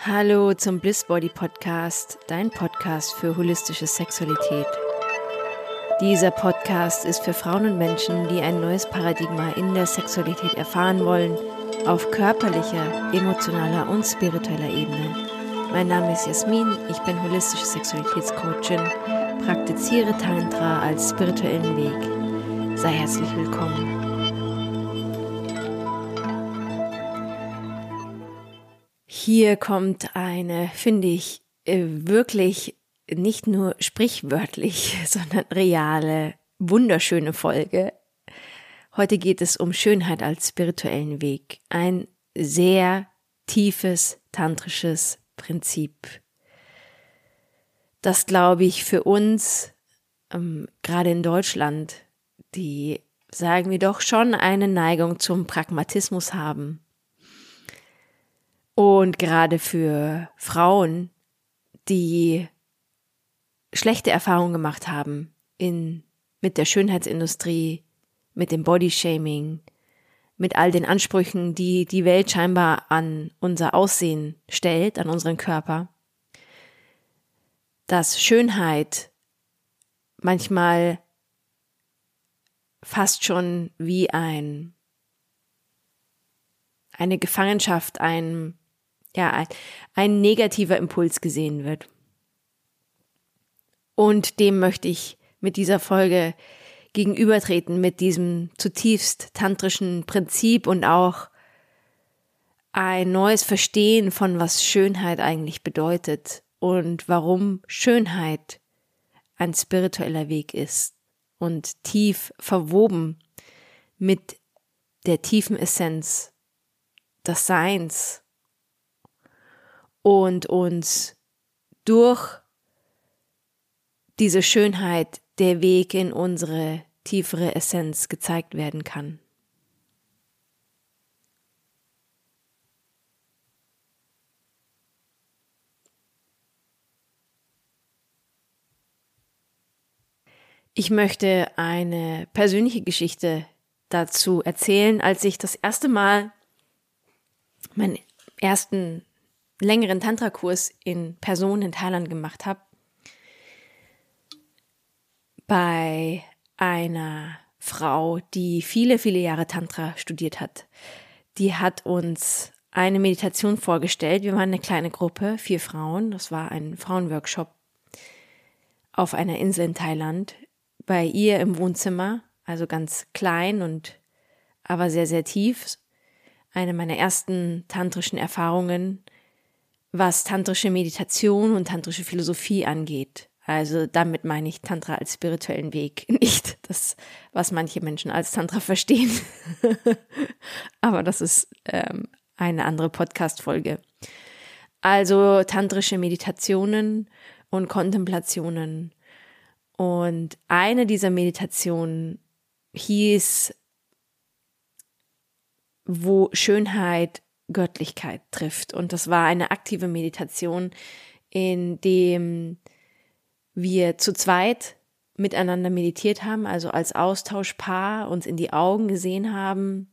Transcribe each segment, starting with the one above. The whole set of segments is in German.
Hallo zum Bliss Body Podcast, dein Podcast für holistische Sexualität. Dieser Podcast ist für Frauen und Menschen, die ein neues Paradigma in der Sexualität erfahren wollen, auf körperlicher, emotionaler und spiritueller Ebene. Mein Name ist Jasmin, ich bin holistische Sexualitätscoachin, praktiziere Tantra als spirituellen Weg. Sei herzlich willkommen. Hier kommt eine, finde ich, wirklich nicht nur sprichwörtlich, sondern reale, wunderschöne Folge. Heute geht es um Schönheit als spirituellen Weg. Ein sehr tiefes, tantrisches Prinzip. Das, glaube ich, für uns, gerade in Deutschland, die, sagen wir doch, schon eine Neigung zum Pragmatismus haben. Und gerade für Frauen, die schlechte Erfahrungen gemacht haben mit der Schönheitsindustrie, mit dem Bodyshaming, mit all den Ansprüchen, die die Welt scheinbar an unser Aussehen stellt, an unseren Körper, dass Schönheit manchmal fast schon wie eine Gefangenschaft, ein negativer Impuls gesehen wird. Und dem möchte ich mit dieser Folge gegenübertreten, mit diesem zutiefst tantrischen Prinzip und auch ein neues Verstehen von, was Schönheit eigentlich bedeutet und warum Schönheit ein spiritueller Weg ist und tief verwoben mit der tiefen Essenz des Seins und uns durch diese Schönheit der Weg in unsere tiefere Essenz gezeigt werden kann. Ich möchte eine persönliche Geschichte dazu erzählen, als ich das erste Mal meinen ersten längeren Tantra-Kurs in Person in Thailand gemacht habe, bei einer Frau, die viele, viele Jahre Tantra studiert hat. Die hat uns eine Meditation vorgestellt. Wir waren eine kleine Gruppe, 4 Frauen. Das war ein Frauenworkshop auf einer Insel in Thailand. Bei ihr im Wohnzimmer, also ganz klein und aber sehr, sehr tief. Eine meiner ersten tantrischen Erfahrungen, was tantrische Meditation und tantrische Philosophie angeht. Also damit meine ich Tantra als spirituellen Weg, nicht das, was manche Menschen als Tantra verstehen. Aber das ist eine andere Podcast-Folge. Also tantrische Meditationen und Kontemplationen. Und eine dieser Meditationen hieß, wo Schönheit Göttlichkeit trifft. Und das war eine aktive Meditation, in dem wir zu zweit miteinander meditiert haben, also als Austauschpaar uns in die Augen gesehen haben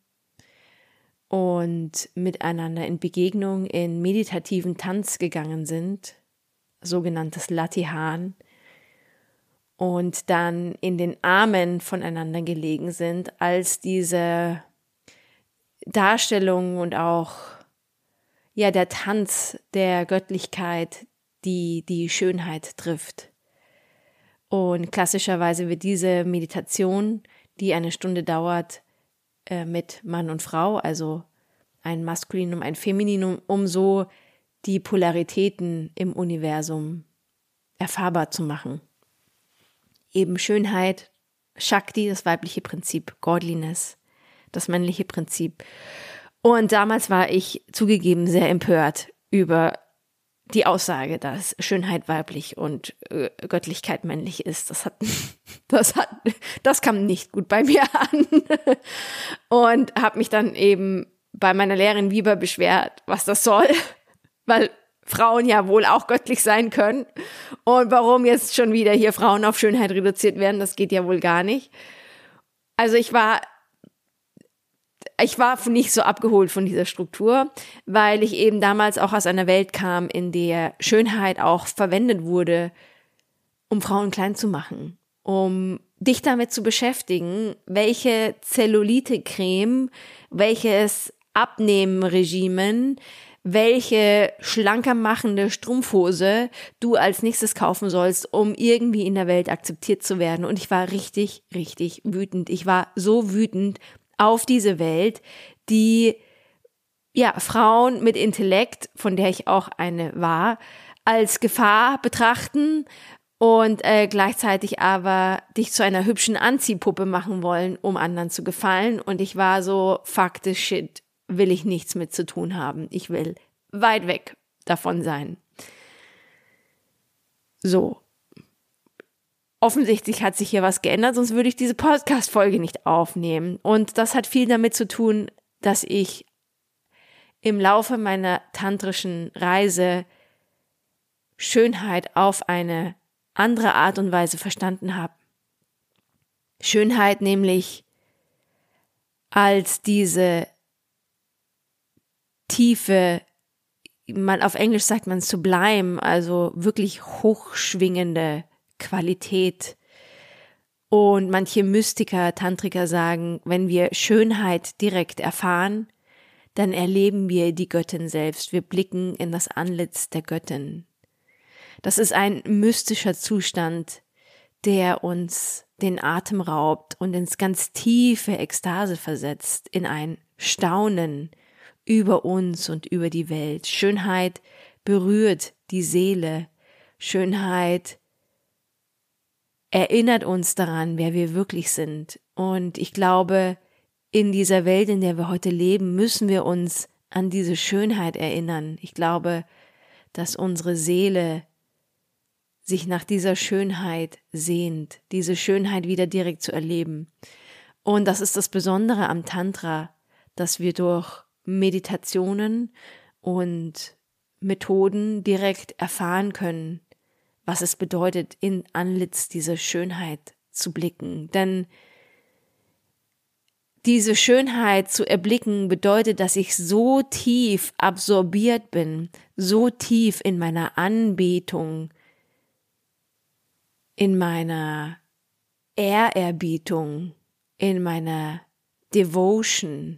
und miteinander in Begegnung in meditativen Tanz gegangen sind, sogenanntes Latihan, und dann in den Armen voneinander gelegen sind, als diese Darstellung und auch der Tanz der Göttlichkeit, die Schönheit trifft. Und klassischerweise wird diese Meditation, die eine Stunde dauert, mit Mann und Frau, also ein Maskulinum, ein Femininum, um so die Polaritäten im Universum erfahrbar zu machen. Eben Schönheit, Shakti, das weibliche Prinzip, Godliness, das männliche Prinzip. Und damals war ich zugegeben sehr empört über die Aussage, dass Schönheit weiblich und Göttlichkeit männlich ist. Das kam nicht gut bei mir an. Und habe mich dann eben bei meiner Lehrerin Weber beschwert, was das soll, weil Frauen ja wohl auch göttlich sein können. Und warum jetzt schon wieder hier Frauen auf Schönheit reduziert werden, das geht ja wohl gar nicht. Also ich war ich war nicht so abgeholt von dieser Struktur, weil ich eben damals auch aus einer Welt kam, in der Schönheit auch verwendet wurde, um Frauen klein zu machen, um dich damit zu beschäftigen, welche Zellulite-Creme, welches Abnehmregimen, welche schlanker machende Strumpfhose du als nächstes kaufen sollst, um irgendwie in der Welt akzeptiert zu werden. Und ich war richtig, richtig wütend. Ich war so wütend auf diese Welt, die Frauen mit Intellekt, von der ich auch eine war, als Gefahr betrachten und gleichzeitig aber dich zu einer hübschen Anziehpuppe machen wollen, um anderen zu gefallen. Und ich war so, fuck this shit, will ich nichts mit zu tun haben. Ich will weit weg davon sein. So. Offensichtlich hat sich hier was geändert, sonst würde ich diese Podcast-Folge nicht aufnehmen. Und das hat viel damit zu tun, dass ich im Laufe meiner tantrischen Reise Schönheit auf eine andere Art und Weise verstanden habe. Schönheit nämlich als diese tiefe, auf Englisch sagt man sublime, also wirklich hochschwingende Qualität. Und manche Mystiker, Tantriker sagen, wenn wir Schönheit direkt erfahren, dann erleben wir die Göttin selbst. Wir blicken in das Antlitz der Göttin. Das ist ein mystischer Zustand, der uns den Atem raubt und ins ganz tiefe Ekstase versetzt, in ein Staunen über uns und über die Welt. Schönheit berührt die Seele. Schönheit erinnert uns daran, wer wir wirklich sind. Und ich glaube, in dieser Welt, in der wir heute leben, müssen wir uns an diese Schönheit erinnern. Ich glaube, dass unsere Seele sich nach dieser Schönheit sehnt, diese Schönheit wieder direkt zu erleben. Und das ist das Besondere am Tantra, dass wir durch Meditationen und Methoden direkt erfahren können, was es bedeutet, in Antlitz dieser Schönheit zu blicken. Denn diese Schönheit zu erblicken bedeutet, dass ich so tief absorbiert bin, so tief in meiner Anbetung, in meiner Ehrerbietung, in meiner Devotion,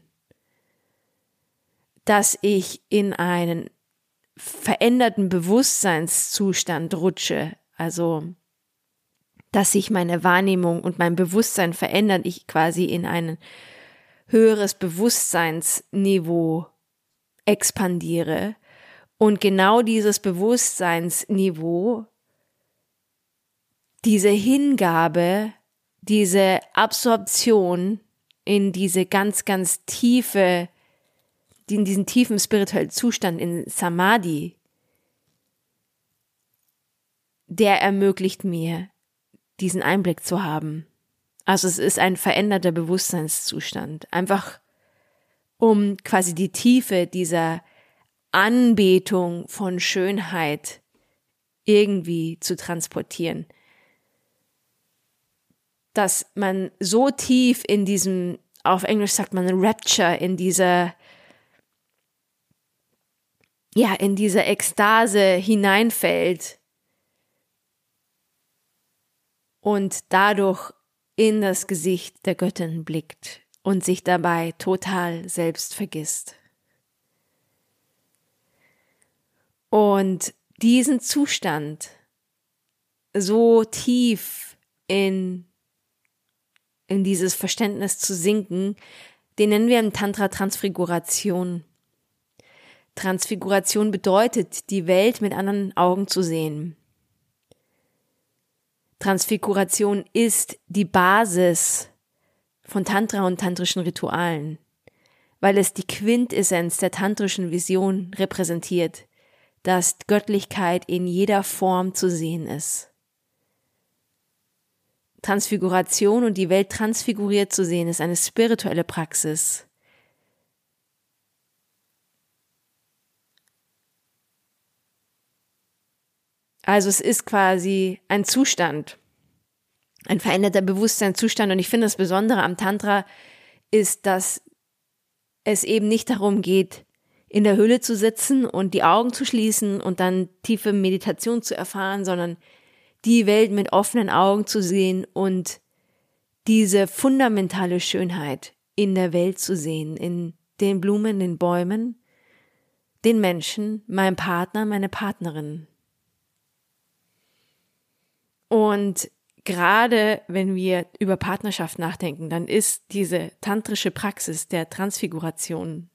dass ich in einen veränderten Bewusstseinszustand rutsche, also dass sich meine Wahrnehmung und mein Bewusstsein verändert, ich quasi in ein höheres Bewusstseinsniveau expandiere und genau dieses Bewusstseinsniveau, diese Hingabe, diese Absorption in diese ganz, ganz tiefe, in diesen tiefen spirituellen Zustand, in Samadhi, der ermöglicht mir, diesen Einblick zu haben. Also es ist ein veränderter Bewusstseinszustand, einfach um quasi die Tiefe dieser Anbetung von Schönheit irgendwie zu transportieren. Dass man so tief in diesem, auf Englisch sagt man Rapture, in dieser Ekstase hineinfällt und dadurch in das Gesicht der Göttin blickt und sich dabei total selbst vergisst. Und diesen Zustand so tief in dieses Verständnis zu sinken, den nennen wir im Tantra Transfiguration. Transfiguration bedeutet, die Welt mit anderen Augen zu sehen. Transfiguration ist die Basis von Tantra und tantrischen Ritualen, weil es die Quintessenz der tantrischen Vision repräsentiert, dass Göttlichkeit in jeder Form zu sehen ist. Transfiguration und die Welt transfiguriert zu sehen, ist eine spirituelle Praxis. Also es ist quasi ein Zustand, ein veränderter Bewusstseinszustand. Und ich finde, das Besondere am Tantra ist, dass es eben nicht darum geht, in der Höhle zu sitzen und die Augen zu schließen und dann tiefe Meditation zu erfahren, sondern die Welt mit offenen Augen zu sehen und diese fundamentale Schönheit in der Welt zu sehen, in den Blumen, den Bäumen, den Menschen, meinem Partner, meine Partnerin. Und gerade wenn wir über Partnerschaft nachdenken, dann ist diese tantrische Praxis der Transfiguration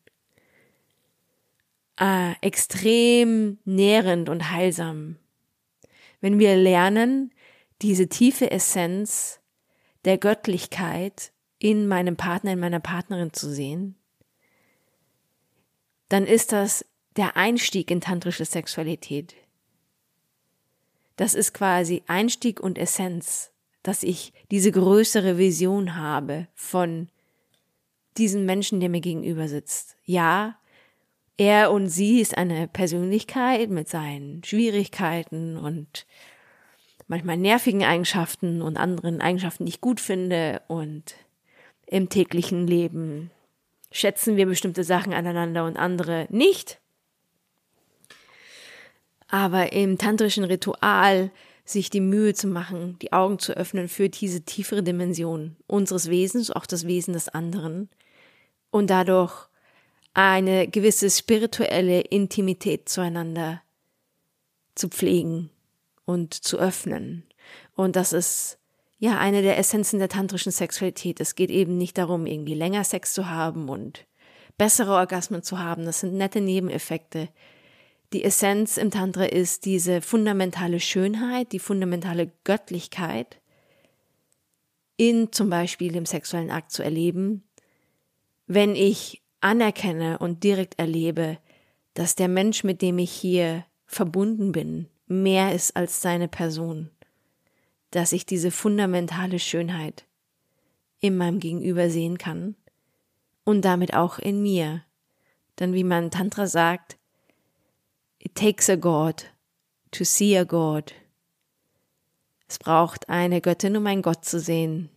extrem nährend und heilsam. Wenn wir lernen, diese tiefe Essenz der Göttlichkeit in meinem Partner, in meiner Partnerin zu sehen, dann ist das der Einstieg in tantrische Sexualität. Das ist quasi Einstieg und Essenz, dass ich diese größere Vision habe von diesem Menschen, der mir gegenüber sitzt. Ja, er und sie ist eine Persönlichkeit mit seinen Schwierigkeiten und manchmal nervigen Eigenschaften und anderen Eigenschaften, die ich gut finde, und im täglichen Leben schätzen wir bestimmte Sachen aneinander und andere nicht. Aber im tantrischen Ritual sich die Mühe zu machen, die Augen zu öffnen für diese tiefere Dimension unseres Wesens, auch das Wesen des anderen, und dadurch eine gewisse spirituelle Intimität zueinander zu pflegen und zu öffnen. Und das ist ja eine der Essenzen der tantrischen Sexualität. Es geht eben nicht darum, irgendwie länger Sex zu haben und bessere Orgasmen zu haben. Das sind nette Nebeneffekte. Die Essenz im Tantra ist diese fundamentale Schönheit, die fundamentale Göttlichkeit in zum Beispiel dem sexuellen Akt zu erleben, wenn ich anerkenne und direkt erlebe, dass der Mensch, mit dem ich hier verbunden bin, mehr ist als seine Person, dass ich diese fundamentale Schönheit in meinem Gegenüber sehen kann und damit auch in mir. Denn wie man Tantra sagt, it takes a God to see a God. Es braucht eine Göttin, um einen Gott zu sehen.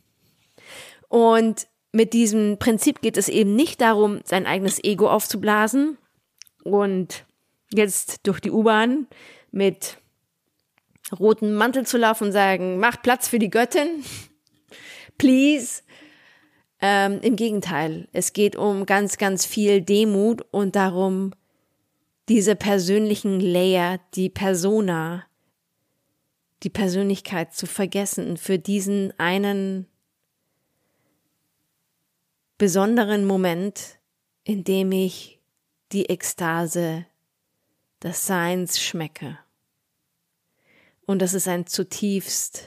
Und mit diesem Prinzip geht es eben nicht darum, sein eigenes Ego aufzublasen und jetzt durch die U-Bahn mit rotem Mantel zu laufen und sagen, macht Platz für die Göttin, please. Im Gegenteil, es geht um ganz, ganz viel Demut und darum, diese persönlichen Layer, die Persona, die Persönlichkeit zu vergessen für diesen einen besonderen Moment, in dem ich die Ekstase des Seins schmecke. Und das ist ein zutiefst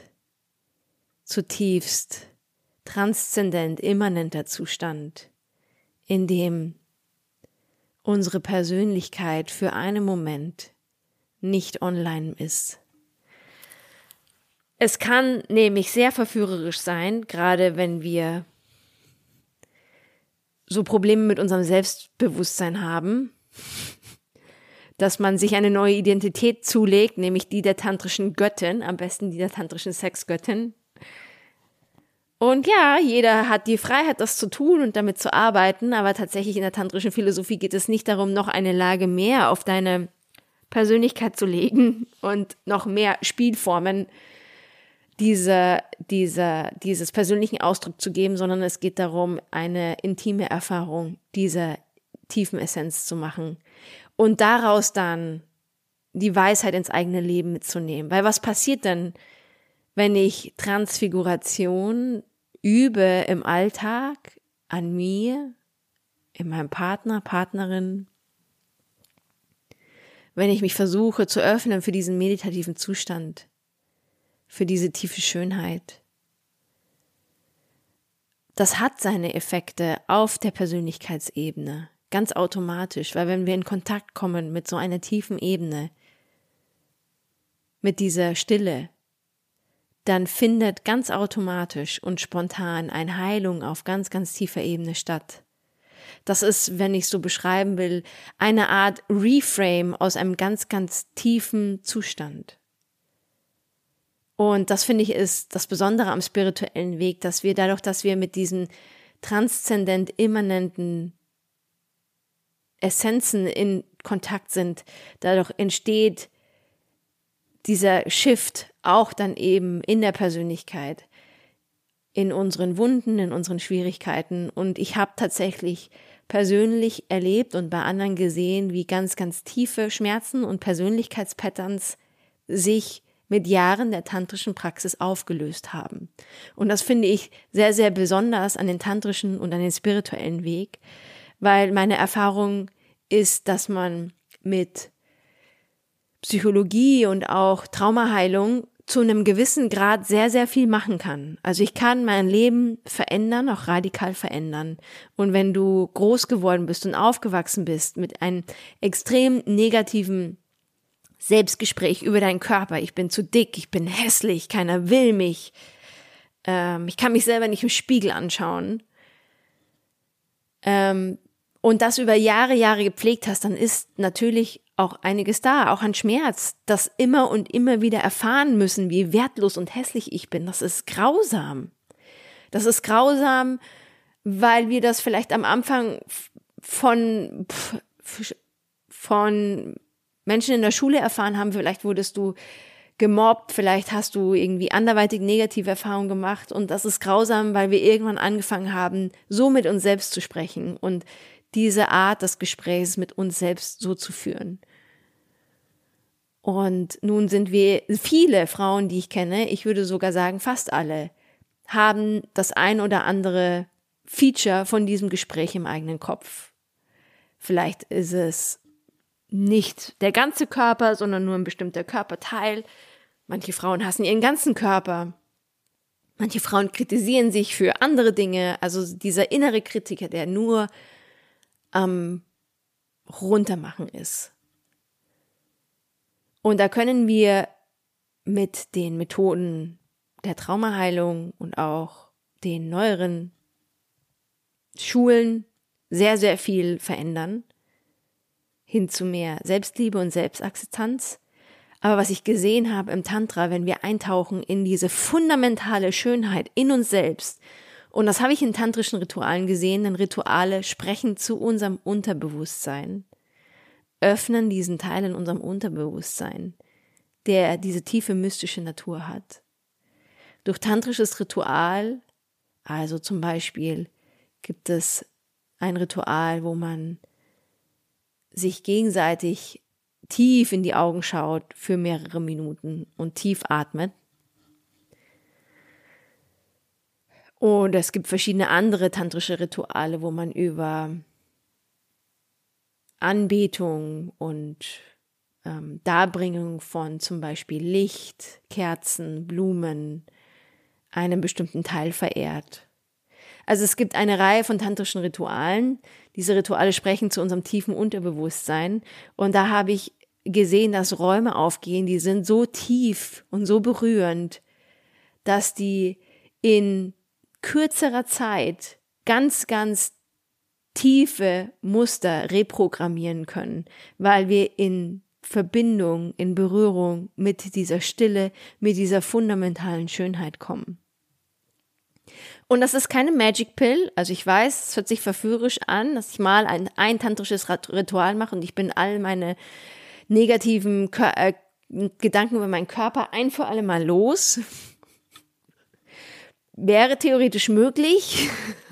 transzendent, immanenter Zustand, in dem unsere Persönlichkeit für einen Moment nicht online ist. Es kann nämlich sehr verführerisch sein, gerade wenn wir so Probleme mit unserem Selbstbewusstsein haben, dass man sich eine neue Identität zulegt, nämlich die der tantrischen Göttin, am besten die der tantrischen Sexgöttin. Und ja, jeder hat die Freiheit, das zu tun und damit zu arbeiten, aber tatsächlich in der tantrischen Philosophie geht es nicht darum, noch eine Lage mehr auf deine Persönlichkeit zu legen und noch mehr Spielformen dieses persönlichen Ausdruck zu geben, sondern es geht darum, eine intime Erfahrung dieser tiefen Essenz zu machen und daraus dann die Weisheit ins eigene Leben mitzunehmen. Weil was passiert denn, wenn ich Transfiguration übe im Alltag, an mir, in meinem Partner, Partnerin, wenn ich mich versuche zu öffnen für diesen meditativen Zustand, für diese tiefe Schönheit. Das hat seine Effekte auf der Persönlichkeitsebene, ganz automatisch, weil wenn wir in Kontakt kommen mit so einer tiefen Ebene, mit dieser Stille, dann findet ganz automatisch und spontan eine Heilung auf ganz, ganz tiefer Ebene statt. Das ist, wenn ich so beschreiben will, eine Art Reframe aus einem ganz, ganz tiefen Zustand. Und das, finde ich, ist das Besondere am spirituellen Weg, dass wir dadurch, dass wir mit diesem transzendent immanenten Essenzen in Kontakt sind, dadurch entsteht dieser Shift auch dann eben in der Persönlichkeit, in unseren Wunden, in unseren Schwierigkeiten. Und ich habe tatsächlich persönlich erlebt und bei anderen gesehen, wie ganz, ganz tiefe Schmerzen und Persönlichkeitspatterns sich mit Jahren der tantrischen Praxis aufgelöst haben. Und das finde ich sehr, sehr besonders an den tantrischen und an den spirituellen Weg, weil meine Erfahrung ist, dass man mit Psychologie und auch Traumaheilung zu einem gewissen Grad sehr, sehr viel machen kann. Also ich kann mein Leben verändern, auch radikal verändern. Und wenn du groß geworden bist und aufgewachsen bist mit einem extrem negativen Selbstgespräch über deinen Körper, ich bin zu dick, ich bin hässlich, keiner will mich, ich kann mich selber nicht im Spiegel anschauen, und das über Jahre gepflegt hast, dann ist natürlich auch einiges da, auch an Schmerz, das immer und immer wieder erfahren müssen, wie wertlos und hässlich ich bin. Das ist grausam. Das ist grausam, weil wir das vielleicht am Anfang von Menschen in der Schule erfahren haben. Vielleicht wurdest du gemobbt, vielleicht hast du irgendwie anderweitig negative Erfahrungen gemacht, und das ist grausam, weil wir irgendwann angefangen haben, so mit uns selbst zu sprechen und diese Art des Gesprächs mit uns selbst so zu führen. Und nun sind wir, viele Frauen, die ich kenne, ich würde sogar sagen fast alle, haben das ein oder andere Feature von diesem Gespräch im eigenen Kopf. Vielleicht ist es nicht der ganze Körper, sondern nur ein bestimmter Körperteil. Manche Frauen hassen ihren ganzen Körper. Manche Frauen kritisieren sich für andere Dinge. Also dieser innere Kritiker, der nur am Runtermachen ist. Und da können wir mit den Methoden der Traumaheilung und auch den neueren Schulen sehr, sehr viel verändern, hin zu mehr Selbstliebe und Selbstakzeptanz. Aber was ich gesehen habe im Tantra, wenn wir eintauchen in diese fundamentale Schönheit in uns selbst, und das habe ich in tantrischen Ritualen gesehen, denn Rituale sprechen zu unserem Unterbewusstsein, öffnen diesen Teil in unserem Unterbewusstsein, der diese tiefe mystische Natur hat. Durch tantrisches Ritual, also zum Beispiel gibt es ein Ritual, wo man sich gegenseitig tief in die Augen schaut für mehrere Minuten und tief atmet. Und es gibt verschiedene andere tantrische Rituale, wo man über Anbetung und Darbringung von zum Beispiel Licht, Kerzen, Blumen einen bestimmten Teil verehrt. Also es gibt eine Reihe von tantrischen Ritualen. Diese Rituale sprechen zu unserem tiefen Unterbewusstsein. Und da habe ich gesehen, dass Räume aufgehen, die sind so tief und so berührend, dass die in kürzerer Zeit ganz, ganz tiefe Muster reprogrammieren können, weil wir in Verbindung, in Berührung mit dieser Stille, mit dieser fundamentalen Schönheit kommen. Und das ist keine Magic Pill, also ich weiß, es hört sich verführerisch an, dass ich mal ein tantrisches Ritual mache und ich bin all meine negativen Gedanken über meinen Körper ein für alle Mal los. Wäre theoretisch möglich,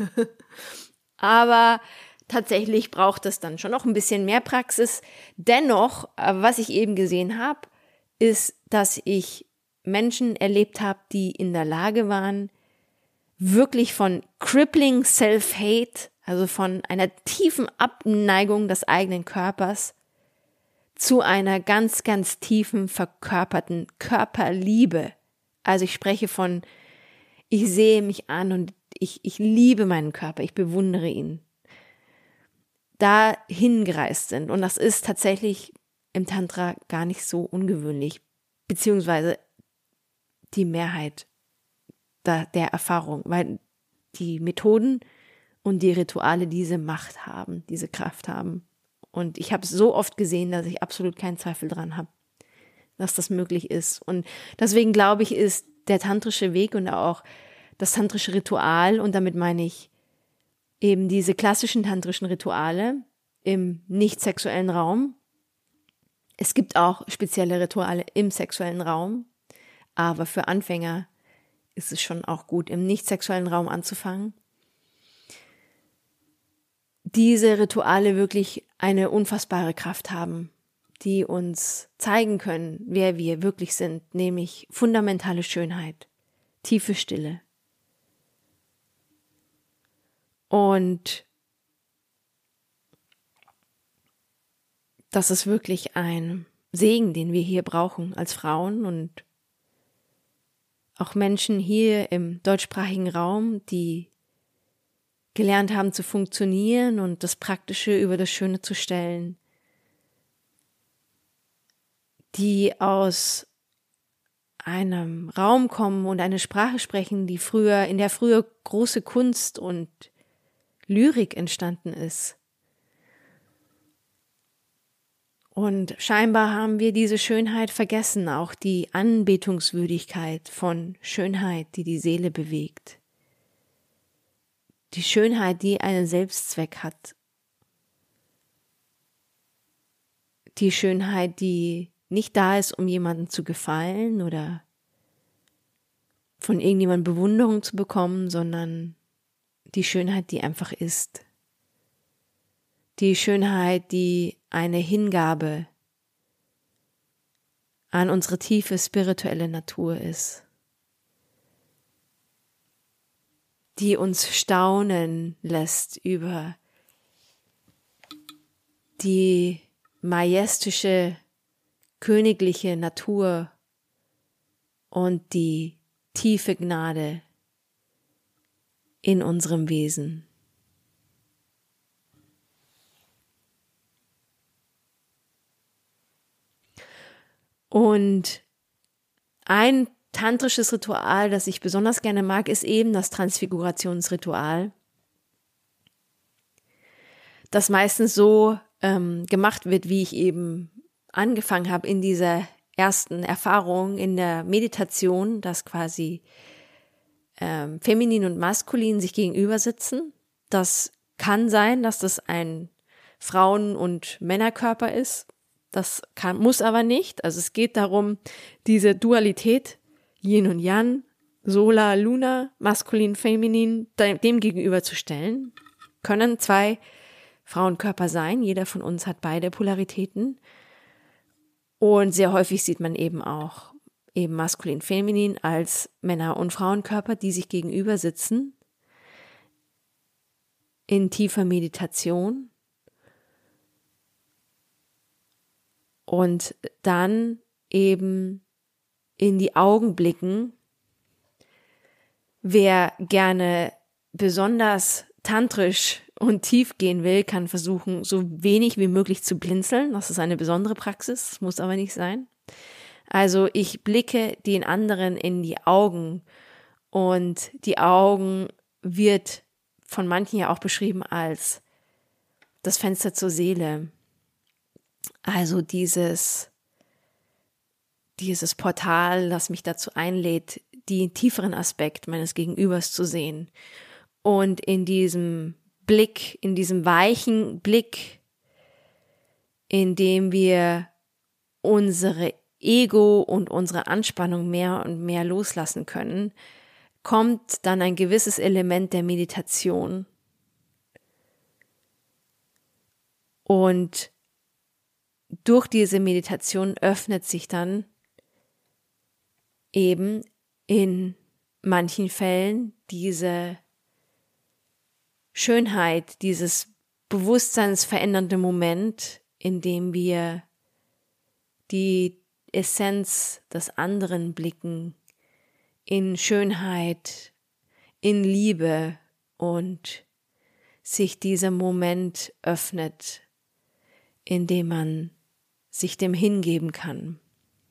aber tatsächlich braucht es dann schon noch ein bisschen mehr Praxis. Dennoch, was ich eben gesehen habe, ist, dass ich Menschen erlebt habe, die in der Lage waren, wirklich von crippling self-hate, also von einer tiefen Abneigung des eigenen Körpers, zu einer ganz, ganz tiefen, verkörperten Körperliebe. Also ich spreche von, ich sehe mich an und ich liebe meinen Körper, ich bewundere ihn. Da hingereist sind. Und das ist tatsächlich im Tantra gar nicht so ungewöhnlich, beziehungsweise die Mehrheit der Erfahrung, weil die Methoden und die Rituale diese Macht haben, diese Kraft haben. Und ich habe es so oft gesehen, dass ich absolut keinen Zweifel dran habe, dass das möglich ist. Und deswegen glaube ich, ist der tantrische Weg und auch das tantrische Ritual, und damit meine ich eben diese klassischen tantrischen Rituale, im nicht sexuellen Raum. Es gibt auch spezielle Rituale im sexuellen Raum, aber für Anfänger ist es schon auch gut, im nicht sexuellen Raum anzufangen. Diese Rituale wirklich eine unfassbare Kraft haben, die uns zeigen können, wer wir wirklich sind, nämlich fundamentale Schönheit, tiefe Stille. Und das ist wirklich ein Segen, den wir hier brauchen als Frauen und auch Menschen hier im deutschsprachigen Raum, die gelernt haben zu funktionieren und das Praktische über das Schöne zu stellen, die aus einem Raum kommen und eine Sprache sprechen, in der früher große Kunst und Lyrik entstanden ist. Und scheinbar haben wir diese Schönheit vergessen, auch die Anbetungswürdigkeit von Schönheit, die die Seele bewegt. Die Schönheit, die einen Selbstzweck hat. Die Schönheit, die nicht da ist, um jemandem zu gefallen oder von irgendjemandem Bewunderung zu bekommen, sondern die Schönheit, die einfach ist. Die Schönheit, die eine Hingabe an unsere tiefe spirituelle Natur ist, die uns staunen lässt über die majestische, königliche Natur und die tiefe Gnade in unserem Wesen. Und ein tantrisches Ritual, das ich besonders gerne mag, ist eben das Transfigurationsritual, das meistens so gemacht wird, wie ich eben angefangen habe in dieser ersten Erfahrung in der Meditation, dass quasi Feminin und Maskulin sich gegenüber sitzen. Das kann sein, dass das ein Frauen- und Männerkörper ist. Muss aber nicht. Also es geht darum, diese Dualität, Yin und Yang, Solar, Luna, Maskulin, Feminin, dem gegenüberzustellen. Können zwei Frauenkörper sein. Jeder von uns hat beide Polaritäten. Und sehr häufig sieht man eben auch eben Maskulin, Feminin als Männer- und Frauenkörper, die sich gegenüber sitzen in tiefer Meditation. Und dann eben in die Augen blicken. Wer gerne besonders tantrisch und tief gehen will, kann versuchen, so wenig wie möglich zu blinzeln. Das ist eine besondere Praxis, muss aber nicht sein. Also ich blicke den anderen in die Augen und die Augen wird von manchen ja auch beschrieben als das Fenster zur Seele. Also dieses Portal, das mich dazu einlädt, den tieferen Aspekt meines Gegenübers zu sehen. Und in diesem Blick, in diesem weichen Blick, in dem wir unsere Ego und unsere Anspannung mehr und mehr loslassen können, kommt dann ein gewisses Element der Meditation. Und durch diese Meditation öffnet sich dann eben in manchen Fällen diese Schönheit, dieses bewusstseinsverändernde Moment, in dem wir die Essenz des anderen blicken, in Schönheit, in Liebe und sich dieser Moment öffnet, in dem man sich dem hingeben kann.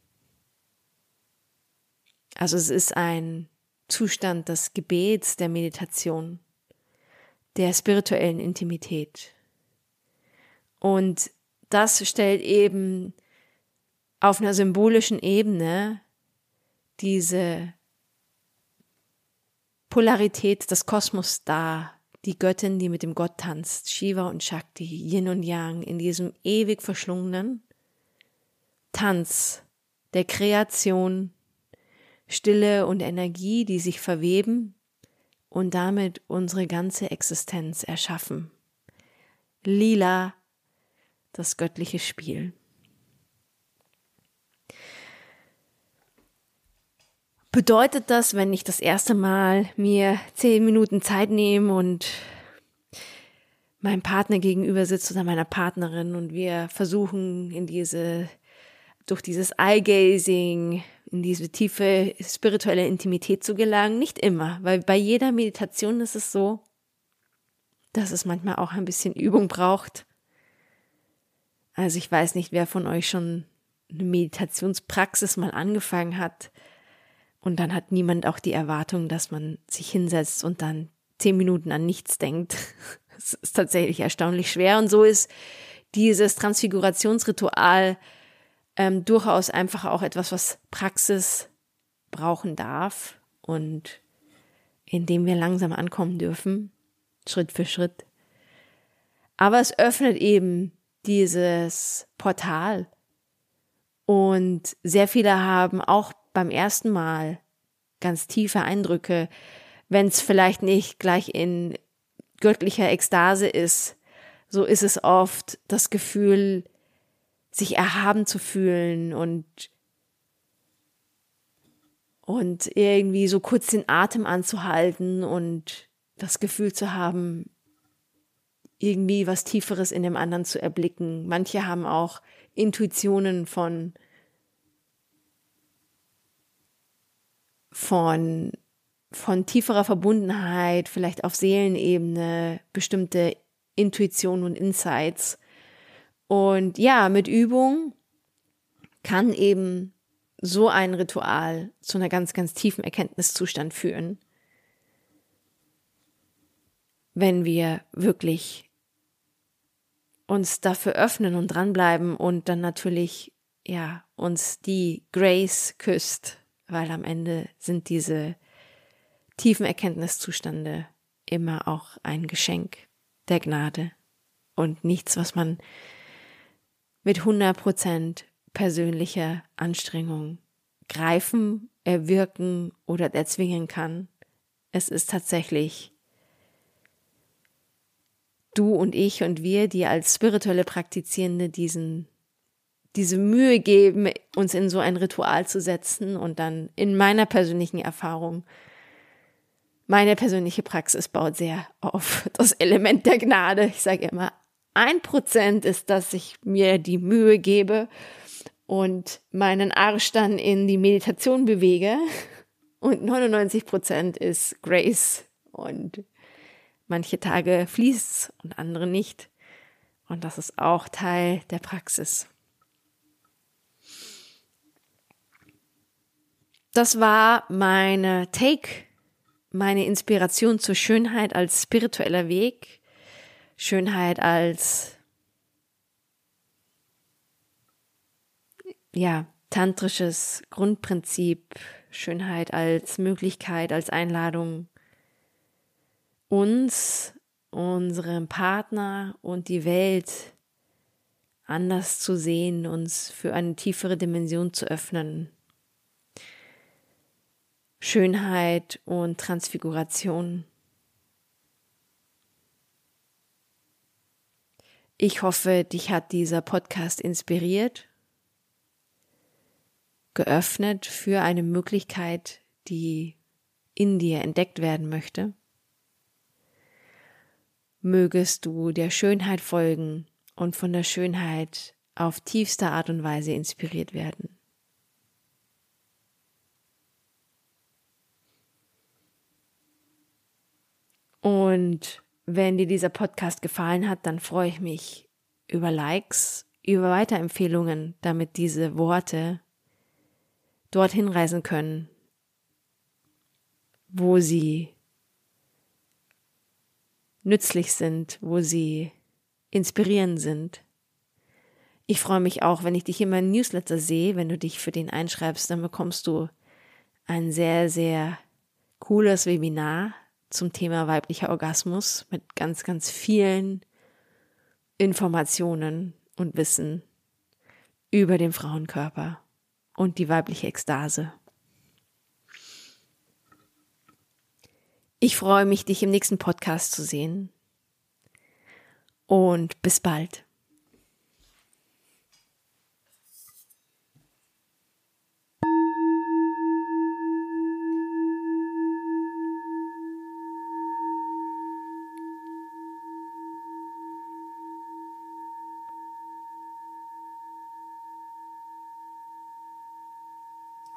Also es ist ein Zustand des Gebets, der Meditation, der spirituellen Intimität. Und das stellt eben auf einer symbolischen Ebene diese Polarität des Kosmos dar, die Göttin, die mit dem Gott tanzt, Shiva und Shakti, Yin und Yang, in diesem ewig verschlungenen Tanz der Kreation, Stille und Energie, die sich verweben und damit unsere ganze Existenz erschaffen. Lila, das göttliche Spiel. Bedeutet das, wenn ich das erste Mal mir 10 Minuten Zeit nehme und meinem Partner gegenüber sitze oder meiner Partnerin und wir versuchen durch dieses Eye-Gazing, in diese tiefe spirituelle Intimität zu gelangen? Nicht immer, weil bei jeder Meditation ist es so, dass es manchmal auch ein bisschen Übung braucht. Also ich weiß nicht, wer von euch schon eine Meditationspraxis mal angefangen hat und dann hat niemand auch die Erwartung, dass man sich hinsetzt und dann 10 Minuten an nichts denkt. Das ist tatsächlich erstaunlich schwer und so ist dieses Transfigurationsritual durchaus einfach auch etwas, was Praxis brauchen darf und in dem wir langsam ankommen dürfen, Schritt für Schritt. Aber es öffnet eben dieses Portal und sehr viele haben auch beim ersten Mal ganz tiefe Eindrücke, wenn es vielleicht nicht gleich in göttlicher Ekstase ist, so ist es oft das Gefühl, sich erhaben zu fühlen und irgendwie so kurz den Atem anzuhalten und das Gefühl zu haben, irgendwie was Tieferes in dem anderen zu erblicken. Manche haben auch Intuitionen von tieferer Verbundenheit, vielleicht auf Seelenebene, bestimmte Intuitionen und Insights. Und ja, mit Übung kann eben so ein Ritual zu einer ganz, ganz tiefen Erkenntniszustand führen, wenn wir wirklich uns dafür öffnen und dranbleiben und dann natürlich, ja, uns die Grace küsst, weil am Ende sind diese tiefen Erkenntniszustände immer auch ein Geschenk der Gnade und nichts, was man mit 100% persönlicher Anstrengung greifen, erwirken oder erzwingen kann. Es ist tatsächlich du und ich und wir, die als spirituelle Praktizierende diese Mühe geben, uns in so ein Ritual zu setzen und dann in meiner persönlichen Erfahrung, meine persönliche Praxis baut sehr auf das Element der Gnade. Ich sage immer, 1% ist, dass ich mir die Mühe gebe und meinen Arsch dann in die Meditation bewege und 99% ist Grace und manche Tage fließt's und andere nicht und das ist auch Teil der Praxis. Das war meine Inspiration zur Schönheit als spiritueller Weg, Schönheit als tantrisches Grundprinzip, Schönheit als Möglichkeit, als Einladung, uns, unserem Partner und die Welt anders zu sehen, uns für eine tiefere Dimension zu öffnen. Schönheit und Transfiguration. Ich hoffe, dich hat dieser Podcast inspiriert, geöffnet für eine Möglichkeit, die in dir entdeckt werden möchte. Mögest du der Schönheit folgen und von der Schönheit auf tiefste Art und Weise inspiriert werden. Und wenn dir dieser Podcast gefallen hat, dann freue ich mich über Likes, über Weiterempfehlungen, damit diese Worte dorthin reisen können, wo sie nützlich sind, wo sie inspirierend sind. Ich freue mich auch, wenn ich dich in meinem Newsletter sehe, wenn du dich für den einschreibst, dann bekommst du ein sehr, sehr cooles Webinar zum Thema weiblicher Orgasmus mit ganz, ganz vielen Informationen und Wissen über den Frauenkörper und die weibliche Ekstase. Ich freue mich, dich im nächsten Podcast zu sehen und bis bald.